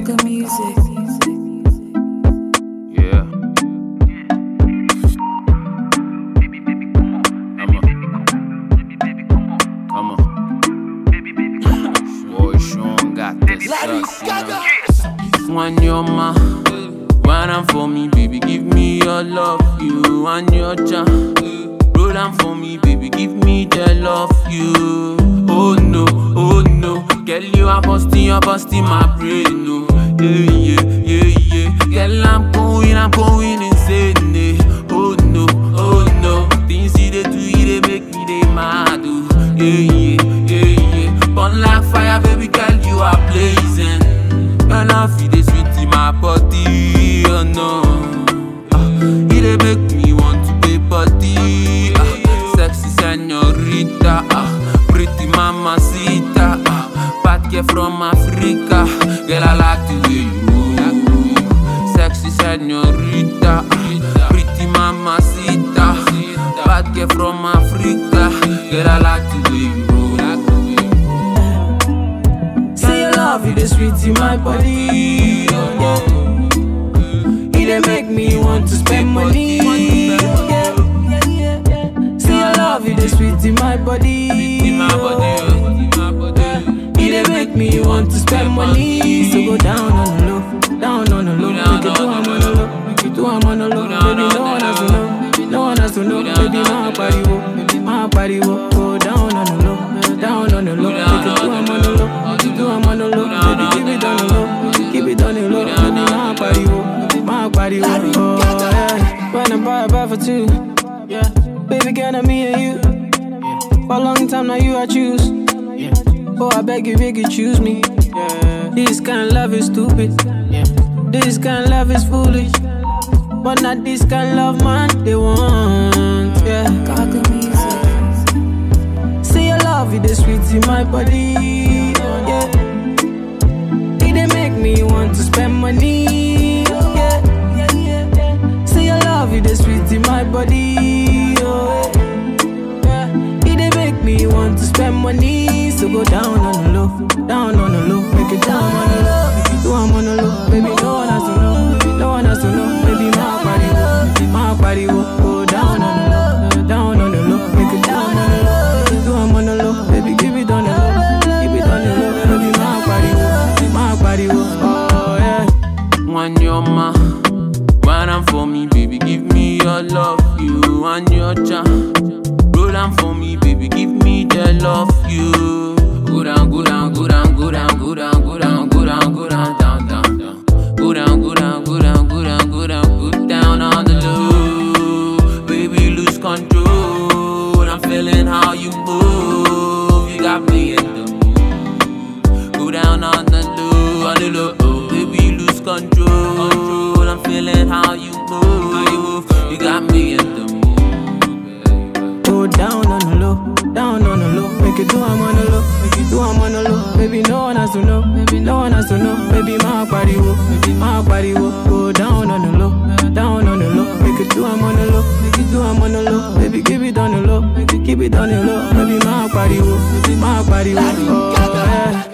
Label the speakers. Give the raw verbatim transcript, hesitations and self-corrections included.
Speaker 1: Gaga music.
Speaker 2: Yeah. Come on. Boy, Sean got this sauce, you know. One your ma, one am for me, baby. Give me your love, you and your jam. Roll down for me, baby. Give me the love, you. Oh no, oh no, girl, you are busting, you're busting my brain, no. Yeah, yeah, yeah, yeah. Girl, I'm going, I'm going insane, eh. Oh no, oh no, things you they do, you they make me they mad, oh. Yeah, yeah, yeah, yeah. Burn like fire, baby girl, you are blazing. And I feel the sweet in my body, oh no. Ah, you they make me want to pay body. Ah, sexy señorita, ah, pretty mamacita, ah, bad girl from Africa. Girl, I like the way you move. Sexy señorita, ah, pretty mamacita, bad girl from Africa. Girl, I like the way you move.
Speaker 3: Say your love, you the sweet in my body. Yeah. It dey make me want to spend money. Yeah. Say your love, you the sweet in my body. It dey make me want to spend money. So go down on the low, down on the low. Make it do I'm on the low, make it do I'm on the low. Baby, no one has to know, no one has to know. Baby, my body wo, my body wo. Go down on the low, down on the low. Make it do I'm on the low, make it do I'm on the low. Baby, keep it on the low, keep it on the low. Baby, my body wo, my body wo. Oh yeah, when I buy a buy for two. Yeah, baby, girl, I'm me and you. For a long time now, you I choose. Oh, I beg you, beg you, choose me. Yeah. This kind of love is stupid. Yeah. This kind of love is foolish. But not this kind of love, man, they want. Yeah.
Speaker 1: Gaga music.
Speaker 3: Say your love, it is sweet in my body. Yeah. It dey make me want to spend money. Yeah. Say your love, it is sweet in my body. Oh, yeah. It dey make me want to spend money. So go down on the low, down on the low, make it down on the low, make it do I'm on the low, baby, no one has to know, no one has to know, baby, my body wo, my body wo, go down on the low, down on the low, make it down on the low, make it do I'm on the low, baby, give it on the low, give it on the low, baby, my body wo, my body wo, oh yeah.
Speaker 2: One your ma, one am for me, baby. Give me your love, you and your jam. Roll down for me, baby. Give me the love, you. Go down, go down, go down, go down, go down, go down, go down, go down, down, down, down. Go down, go down, go down, go down, go down, go down on the low. Baby, lose control. I'm feeling how you move. You got me in the mood. Go down on the low, on the low. Baby, lose control. I'm feeling how you move. You got me in the mood.
Speaker 3: Go down on the low, down on the low. Make it do I'm on the low, make it do I'm on the low. Baby, no one has to know, baby, no one has to know. Baby, my body wo, baby, my body wo. Go down on the low, down on the low. Make it do I'm on the low, make it do I'm on the low. Baby, keep it on the low, make it keep it on the low. Baby, my body wo, my body wo. Oh yeah.